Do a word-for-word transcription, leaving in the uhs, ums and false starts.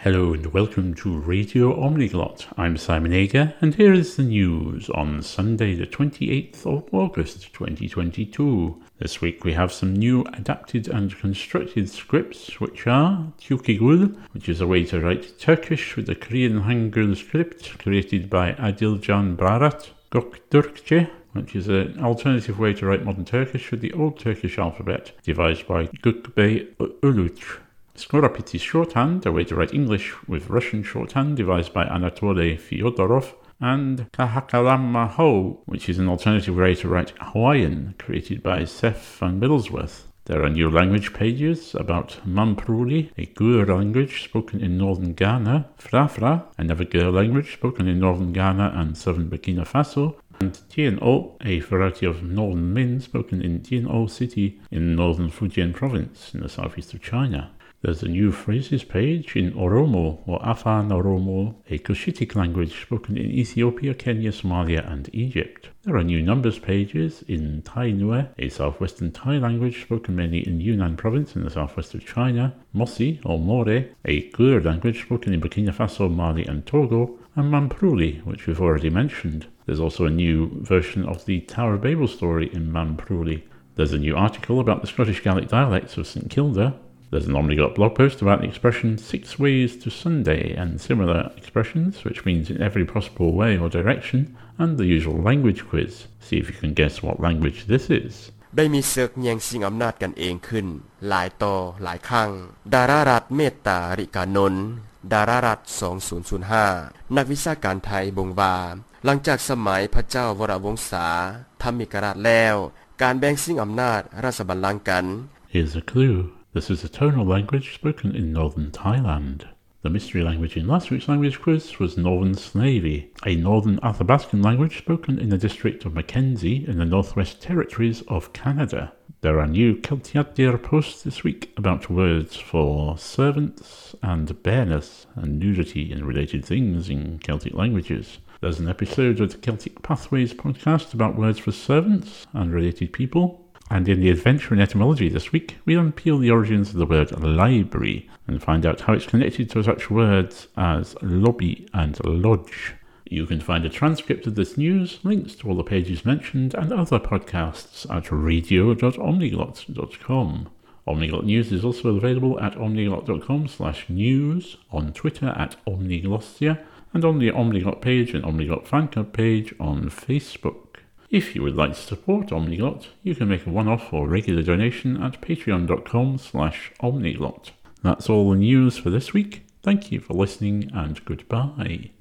Hello and welcome to Radio Omniglot. I'm Simon Ager, and here is the news on Sunday the twenty-eighth of August twenty twenty-two. This week we have some new adapted and constructed scripts, which are Tükigül, which is a way to write Turkish with the Korean Hangul script created by Adiljan Barat, Göktürkçe, which is an alternative way to write modern Turkish with the Old Turkish alphabet, devised by Gökbey Uluç. Skorapity shorthand, a way to write English with Russian shorthand, devised by Anatoly Fyodorov, and Kahakalamma Ho, which is an alternative way to write Hawaiian, created by Seth van Middlesworth. There are new language pages about Mampruli, a Gur language spoken in northern Ghana, Frafra, another Gur language spoken in northern Ghana and southern Burkina Faso, and Tien O, a variety of northern Min spoken in Tien O City in northern Fujian province in the southeast of China. There's a new phrases page in Oromo, or Afan Oromo, a Cushitic language spoken in Ethiopia, Kenya, Somalia and Egypt. There are new numbers pages in Tai Nue, a southwestern Thai language spoken mainly in Yunnan province in the southwest of China, Mosi, or More, a Gur language spoken in Burkina Faso, Mali and Togo, and Mampruli, which we've already mentioned. There's also a new version of the Tower of Babel story in Mampruli. There's a new article about the Scottish Gaelic dialects of St Kilda. There's an Omniglot blog post about the expression six ways to Sunday and similar expressions, which means in every possible way or direction, and the usual language quiz. See if you can guess what language this is. ได้มีศึกแย่งชิงอำนาจกันเองขึ้นหลายต่อหลายครั้งดารารัฐเมตตาริกานนท์ดารารัฐสองพันห้านักวิชาการไทยบ่งว่าหลังจากสมัยพระเจ้าวรวงศาธรรมิกราชแล้วการแบ่งชิงอำนาจราชบัลลังก์กัน Here's a clue. This is a tonal language spoken in northern Thailand. The mystery language in last week's language quiz was Northern Slavey, a northern Athabascan language spoken in the district of Mackenzie in the Northwest Territories of Canada. There are new Keltiadir posts this week about words for servants and bareness and nudity and related things in Celtic languages. There's an episode of the Celtic Pathways podcast about words for servants and related people. And in the Adventure in Etymology this week, we unpeel the origins of the word library and find out how it's connected to such words as lobby and lodge. You can find a transcript of this news, links to all the pages mentioned, and other podcasts at radio dot omniglot dot com. Omniglot News is also available at omniglot dot com slash news, on Twitter at omniglossia, and on the Omniglot page and Omniglot fan club page on Facebook. If you would like to support Omniglot, you can make a one-off or regular donation at patreon dot com slash omniglot. That's all the news for this week. Thank you for listening and goodbye.